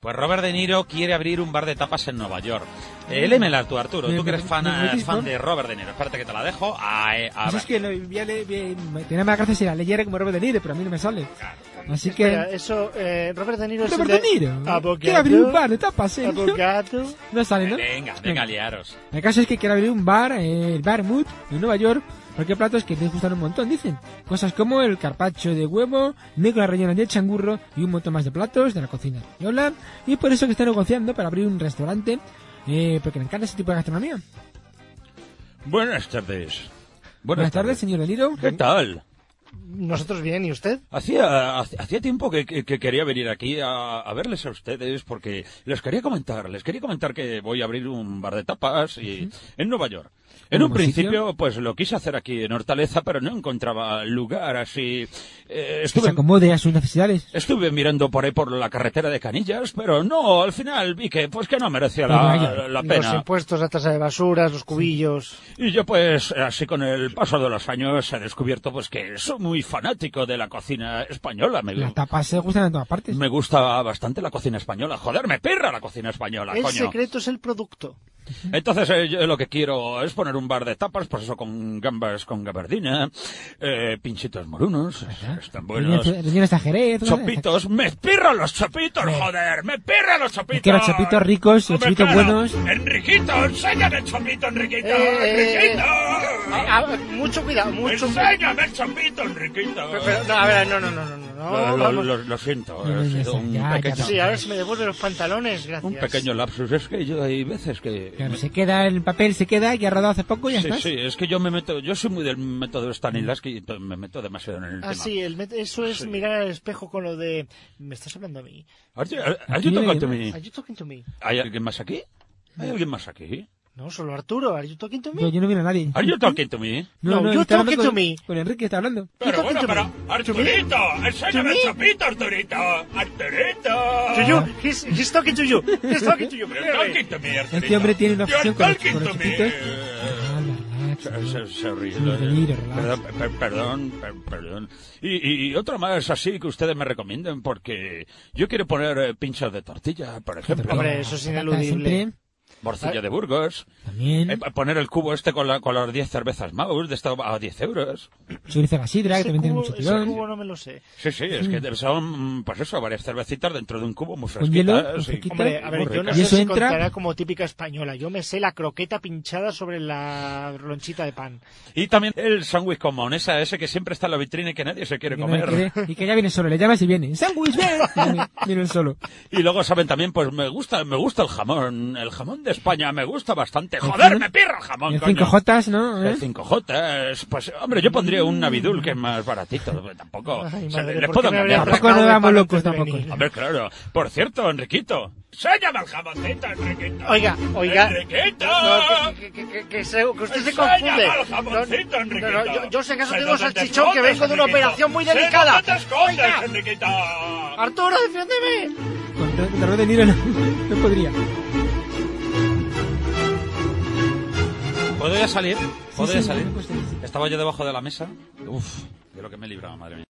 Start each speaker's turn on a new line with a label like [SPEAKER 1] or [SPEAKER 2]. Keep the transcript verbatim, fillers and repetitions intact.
[SPEAKER 1] Pues Robert De Niro quiere abrir un bar de tapas en Nueva York. Eh, léemela tú, Arturo. Tú que eres fan, fan de Robert De Niro. Espérate que te la dejo. Ah, eh, a
[SPEAKER 2] pues es que lo, ya le, me, tenía más gracia si la leyera como Robert De Niro, pero a mí no me sale. Así que...
[SPEAKER 3] Espera, eso, eh, Robert De Niro es
[SPEAKER 2] Robert
[SPEAKER 3] el
[SPEAKER 2] De Niro.
[SPEAKER 3] Abogado.
[SPEAKER 2] Quiere abrir un bar de tapas, ¿eh?
[SPEAKER 3] Abogado.
[SPEAKER 2] No sale, ¿no?
[SPEAKER 1] Venga, venga, liaros.
[SPEAKER 2] El caso es que quiere abrir un bar, eh, el Bar Mood, en Nueva York, porque platos que les gustan un montón, dicen. Cosas como el carpaccio de huevo, negras rellenas de changurro y un montón más de platos de la cocina española. Y por eso que está negociando para abrir un restaurante, eh, porque le encanta ese tipo de gastronomía.
[SPEAKER 1] Buenas tardes.
[SPEAKER 2] Buenas, Buenas tardes, tardes, señor De Niro.
[SPEAKER 1] ¿Qué tal?
[SPEAKER 3] Nosotros bien, ¿y usted?
[SPEAKER 1] Hacía hacía tiempo que, que, que quería venir aquí a, a verles a ustedes porque les quería comentar, les quería comentar que voy a abrir un bar de tapas y, uh-huh. en Nueva York. En un principio, sitio? pues lo quise hacer aquí en Hortaleza, pero no encontraba lugar así. Eh, estuve,
[SPEAKER 2] ¿Se acomode a sus necesidades?
[SPEAKER 1] Estuve mirando por ahí por la carretera de Canillas, pero no, al final vi que pues que no merecía la, la, la pena.
[SPEAKER 3] Los impuestos, la tasa de basuras, los cubillos...
[SPEAKER 1] Sí. Y yo pues, así con el paso de los años he descubierto pues que soy muy fanático de la cocina española. Me,
[SPEAKER 2] las tapas se gustan en todas partes.
[SPEAKER 1] Me gusta bastante la cocina española. Joder, me perra la cocina española,
[SPEAKER 3] el
[SPEAKER 1] coño.
[SPEAKER 3] El secreto es el producto.
[SPEAKER 1] Entonces eh, yo lo que quiero es poner un bar de tapas, pues eso, con gambas con gabardina, eh, pinchitos morunos, están buenos, chopitos, me pirran los chopitos, sí. joder, me pirran los chopitos.
[SPEAKER 2] Es que los chopitos ricos, los chopitos claro. buenos.
[SPEAKER 1] Enriquito, enséñame el chopito, Enriquito,
[SPEAKER 3] eh,
[SPEAKER 1] Enriquito.
[SPEAKER 3] Eh, a, mucho cuidado, mucho
[SPEAKER 1] Enséñame el chopito, Enriquito.
[SPEAKER 3] Pero, pero, no, a ver, no, no, no, no, no.
[SPEAKER 1] Lo, lo, lo, lo siento,
[SPEAKER 2] no,
[SPEAKER 1] ha sido un
[SPEAKER 2] ya,
[SPEAKER 1] pequeño...
[SPEAKER 3] Sí, ahora se me devuelven los pantalones, gracias.
[SPEAKER 1] Un pequeño lapsus, es que yo hay veces que...
[SPEAKER 2] Claro, me... se queda el papel, se queda, que ha rodado hace poco y ya
[SPEAKER 1] sí,
[SPEAKER 2] está.
[SPEAKER 1] Sí, sí, es que yo me meto, yo soy muy del método Stanislavski y me meto demasiado en el
[SPEAKER 3] ah,
[SPEAKER 1] tema.
[SPEAKER 3] Ah, sí, el met- eso es sí. mirar al espejo con lo de... ¿Me estás hablando a mí?
[SPEAKER 1] ¿Are you, are you talking to me?
[SPEAKER 3] Are you talking to me?
[SPEAKER 1] ¿Hay alguien más aquí? ¿Hay alguien más aquí?
[SPEAKER 3] No, solo Arturo. ¿Are you talking to me?
[SPEAKER 2] No, yo no vino a nadie.
[SPEAKER 1] ¿Are you talking to me?
[SPEAKER 3] No, no, you talking to me.
[SPEAKER 2] Con Enrique está hablando.
[SPEAKER 1] Pero bueno, pero... Arturito, enséñame el chopito, Arturito. Arturito.
[SPEAKER 3] To you, he's, he's talking to you. He's talking to you.
[SPEAKER 1] You're talking to me, Arturito.
[SPEAKER 2] Este hombre tiene una obsesión con los chopitos.
[SPEAKER 1] Sorry, perdón, perdón, perdón. Y, y otra más así que ustedes me recomienden, porque yo quiero poner eh, pinchos de tortilla, por ejemplo.
[SPEAKER 3] Hombre, eso es ineludible.
[SPEAKER 1] Morcilla de Burgos.
[SPEAKER 2] También.
[SPEAKER 1] Eh, poner el cubo este con, la, con las diez cervezas Maus, de esto a diez euros.
[SPEAKER 2] Chorizo la sidra, que también tiene mucho tirón.
[SPEAKER 3] Ese cubo no me lo sé.
[SPEAKER 1] Sí, sí, es que son, pues eso, varias cervecitas dentro de un cubo muy fresquitas.
[SPEAKER 2] Y...
[SPEAKER 3] Hombre, a ver, yo no sé si entra... contará como típica española. Yo me sé la croqueta pinchada sobre la lonchita de pan.
[SPEAKER 1] Y también el sándwich con mayonesa, ese que siempre está en la vitrina y que nadie se quiere
[SPEAKER 2] y
[SPEAKER 1] comer.
[SPEAKER 2] Quiere, y que ya viene solo, le llamas y viene. ¡Sándwich, ven! Viene solo.
[SPEAKER 1] Y luego saben también, pues me gusta, me gusta el jamón. El jamón de España me gusta bastante. ¡Joder, me pirra el jamón,
[SPEAKER 2] el
[SPEAKER 1] coño!
[SPEAKER 2] cinco jotas, ¿no? ¿Eh?
[SPEAKER 1] El cinco jotas. Pues, hombre, yo pondría un Navidul que es más baratito. Tampoco...
[SPEAKER 3] Ay,
[SPEAKER 1] o sea,
[SPEAKER 3] madre,
[SPEAKER 1] les puedo engañar.
[SPEAKER 2] Tampoco nos vamos locos, tampoco.
[SPEAKER 1] A ver, claro. Por cierto, Enriquito. ¡Enséñame el jamoncito, Enriquito!
[SPEAKER 3] Oiga, oiga...
[SPEAKER 1] ¡Enriquito!
[SPEAKER 3] No, que, que, que, que, se, que usted se confunde.
[SPEAKER 1] El jamoncito, Enriquito.
[SPEAKER 3] No, no, yo, yo sé que acaso tengo salchichón, que vengo de una operación muy delicada.
[SPEAKER 1] ¡No te escondes,
[SPEAKER 3] Oiga.
[SPEAKER 1] Enriquito!
[SPEAKER 3] ¡Arturo, defiéndeme!
[SPEAKER 2] Con Robert De Niro no, no podría.
[SPEAKER 1] ¿Puedo ya salir? ¿Puedo
[SPEAKER 2] sí,
[SPEAKER 1] ya
[SPEAKER 2] sí,
[SPEAKER 1] salir?
[SPEAKER 2] no, pues, sí.
[SPEAKER 1] Estaba yo debajo de la mesa. Uf, de lo que me he librado, madre mía.